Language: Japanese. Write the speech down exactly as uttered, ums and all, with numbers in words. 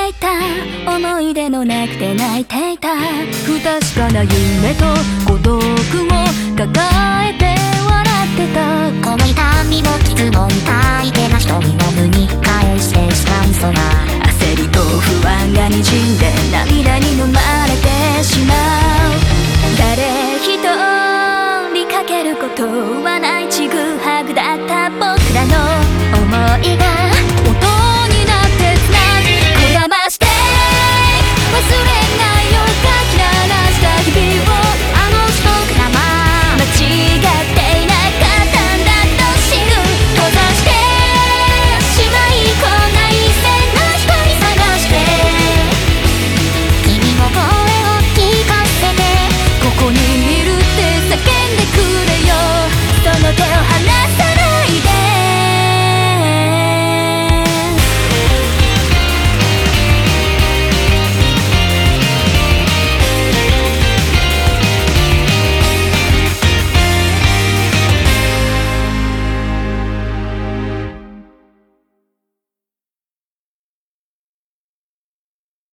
いた思い出のなくて泣いていた不確かな夢と孤独を抱えて笑ってた。 この痛みも傷も痛いけな瞳の胸に返してしまいそうな